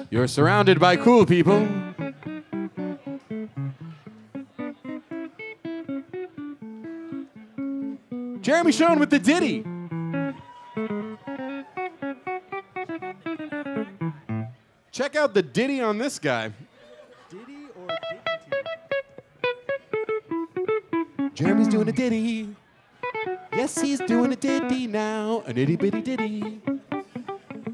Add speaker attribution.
Speaker 1: You're surrounded by cool people. Jeremy Schoen with the ditty. Check out the ditty on this guy.
Speaker 2: Diddy or Dignity?
Speaker 1: Jeremy's doing a ditty. Yes, he's doing a ditty now. An itty bitty ditty.